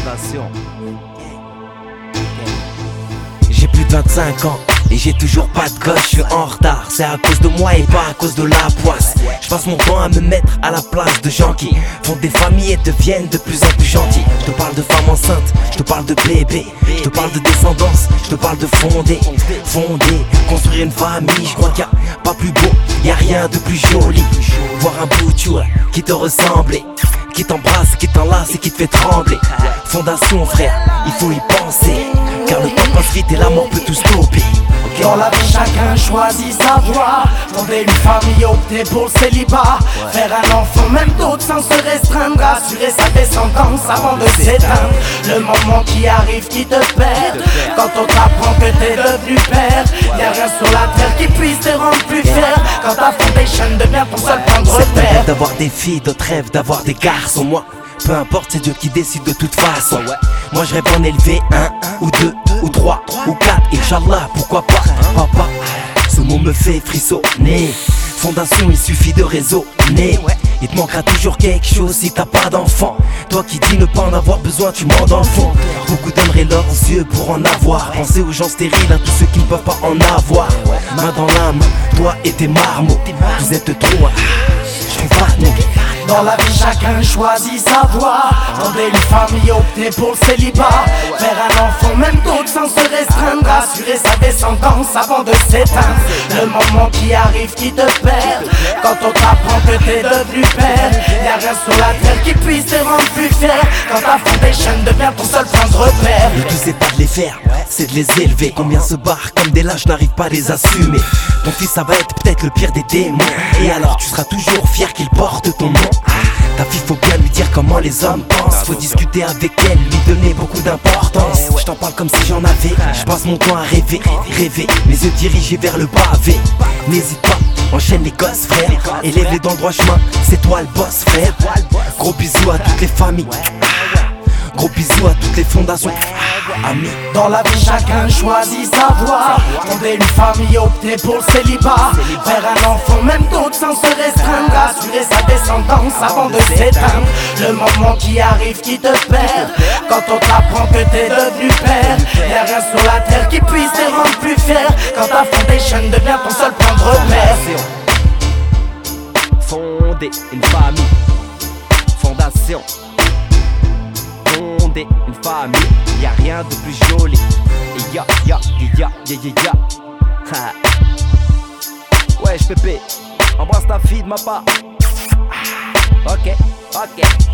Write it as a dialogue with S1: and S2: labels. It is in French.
S1: fondation.
S2: J'ai plus de 25 ans et j'ai toujours pas de gosse, je suis en retard. C'est à cause de moi et pas à cause de la poisse. Je passe mon temps à me mettre à la place de gens qui font des familles et deviennent de plus en plus gentils. Je te parle de femmes enceintes, je te parle de bébés, je te parle de descendance, je te parle de fonder, construire une famille. Je crois qu'il y a pas plus beau, y a rien de plus joli. Voir un bout de chou qui te ressemble, qui t'embrasse, qui t'enlace et qui te fait trembler. Fondation frère, il faut y penser, car le temps passe vite et la mort peut tout stopper.
S3: Dans la vie chacun choisit sa voie. Fonder une famille, opter pour le célibat, faire un enfant, même d'autres sans se restreindre, assurer sa descendance avant de s'éteindre. Le moment qui arrive qui te perd, quand on t'apprend que t'es devenu père. Y'a rien sur la terre qui puisse te rendre plus fier, quand ta foundation devient ton seul point de repère.
S2: Certains rêvent d'avoir des filles, d'autres rêvent d'avoir des garçons. Moi, peu importe, c'est Dieu qui décide de toute façon. Moi je rêve d'en élever un, ou deux, ou trois, ou quatre, Inch'Allah, pourquoi pas, papa. Ce mot me fait frissonner. Fondation, il suffit de raisonner. Il te manquera toujours quelque chose si t'as pas d'enfant. Toi qui dis ne pas en avoir besoin, tu mens dans le fond. Beaucoup donneraient leurs yeux pour en avoir. Pensez aux gens stériles, à tous ceux qui ne peuvent pas en avoir. Main dans la main, toi et tes marmots, vous êtes trop, je fais pas non.
S3: Dans la vie chacun choisit sa voie. Fonder une famille, opter pour le célibat, faire un enfant, même d'autres sans se restreindre, assurer sa descendance avant de s'éteindre. Le moment qui arrive qui te perd, quand on t'apprend que t'es devenu père. Y'a rien sur la terre qui puisse te rendre plus fier, quand ta foundation devient ton seul point de repère.
S2: Le tout c'est pas de les faire, c'est de les élever. Combien se barrent comme des lâches, n'arrivent pas à les assumer. Ton fils ça va être peut-être le pire des démons, et alors tu seras toujours fier qu'il porte ton nom. Ta fille faut bien lui dire comment les hommes pensent. Faut discuter avec elle, lui donner beaucoup d'importance. Je t'en parle comme si j'en avais, je passe mon temps à rêver, mes yeux dirigés vers le pavé. N'hésite pas, enchaîne les gosses frère, élève-les dans le droit chemin, c'est toi le boss frère. Gros bisous à toutes les familles, gros bisous à toutes les fondations, amis.
S3: Dans la vie chacun choisit sa voie. Fonder une famille, opter pour le célibat, faire un enfant, même d'autres sans se restreindre, assurer sa descendance avant de s'éteindre. Le moment qui arrive qui te perd, quand on t'apprend que t'es devenu père. Y'a rien sur la terre qui puisse te rendre plus fier, quand ta foundation devient ton seul point de repère.
S1: Fonder une famille, fondation. Fonder une famille, y'a rien de plus joli. Et ya. Ha. Ouais, Pépé, embrasse ta fille de ma part. Ok.